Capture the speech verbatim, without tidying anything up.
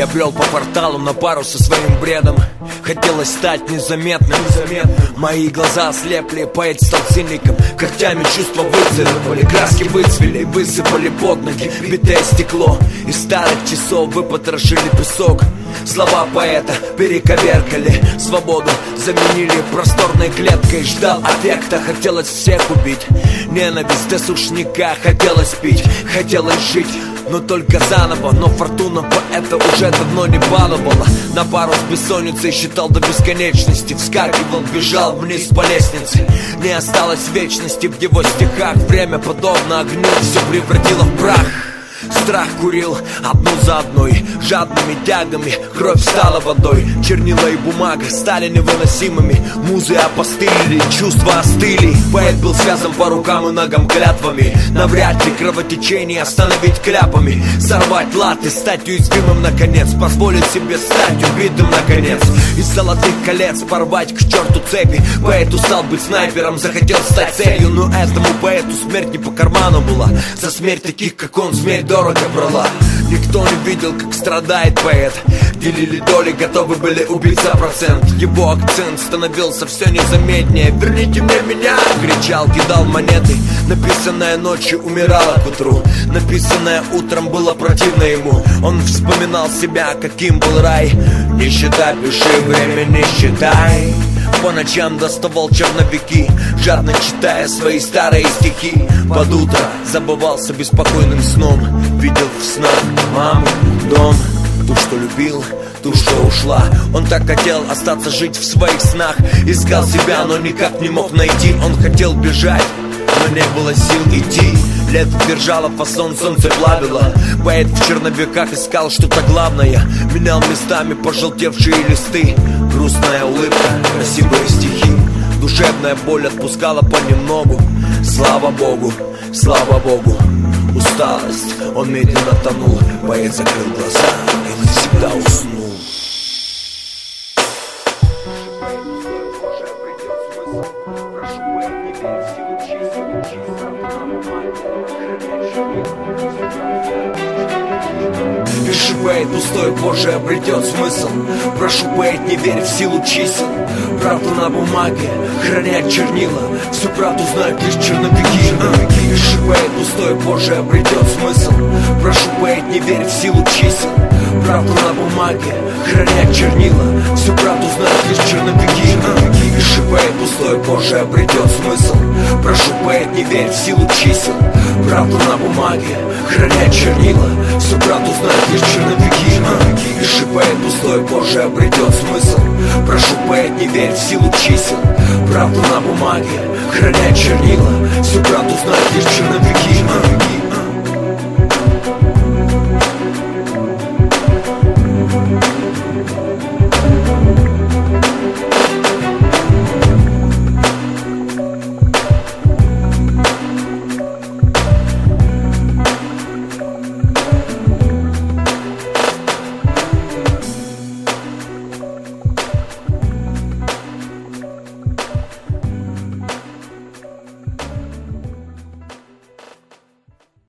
Я брел по порталу на пару со своим бредом. Хотелось стать незаметным, незаметным. Мои глаза ослепли, поэт стал циником. Когтями чувства выцарапали, краски выцвели, высыпали под ноги битое стекло. Из старых часов выпотрошили песок. Слова поэта перековеркали, свободу заменили просторной клеткой. Ждал аффекта, хотелось всех убить. Ненависть до сушняка, хотелось пить, хотелось жить, но только заново. Но фортуна поэта уже давно не баловала. На пару с бессонницей считал до бесконечности. Вскакивал, бежал вниз по лестнице. Не осталось вечности в его стихах. Время подобно огню все превратило в прах. Страх курил одну за одной, жадными тягами кровь стала водой. Чернила и бумага стали невыносимыми. Музы опостылили, чувства остыли. Поэт был связан по рукам и ногам клятвами. Навряд ли кровотечение остановить кляпами. Сорвать латы, стать уязвимым наконец. Позволить себе стать убитым наконец. Из золотых колец порвать к черту цепи. Поэт устал быть снайпером, захотел стать целью. Но этому поэту смерть не по карману была. За смерть таких как он смерть дорого брала. Никто не видел, как страдает поэт. Делили доли, готовы были убить за процент. Его акцент становился все незаметнее. «Верните мне меня!» — кричал, кидал монеты. Написанное ночью умирало к утру. Написанное утром было противно ему. Он вспоминал себя, каким был рай. Не считай, пиши, время не считай. По ночам доставал черновики, жадно читая свои старые стихи. Под утро забывался беспокойным сном. Видел в снах маму, дом, ту, что любил, ту, что ушла. Он так хотел остаться жить в своих снах. Искал себя, но никак не мог найти. Он хотел бежать, но не было сил идти. Лето держало фасон, солнце плавило. Поэт в черновиках искал что-то главное. Менял местами пожелтевшие листы. Грустная улыбка, красивые стихи. Душевная боль отпускала понемногу. Слава Богу, слава Богу. Усталость, он медленно тонул. Поэт закрыл глаза и навсегда уснул. Пиши, поэт, пустой, позже обретет смысл. Прошу, поэт, не верь в силу чисел. Правду на бумаге хранят чернила. Всю правду знают лишь черновики. Пиши, поэт, пустой, позже обретет смысл. Прошу, поэт, не верь в силу чисел. Правду на бумаге хранят чернила. Всю правду знают лишь черновики. Пиши, поэт, пустой, позже обретет смысл. Прошу, поэт, не верь в силу чисел. Правду на бумаге хранят чернила. Всю правду знают лишь черновики. Пиши, поэт, пустой, позже обретет смысл. Прошу, поэт, не верь в силу чисел. Правду на бумаге хранят чернила. Всю правду знают лишь черновики.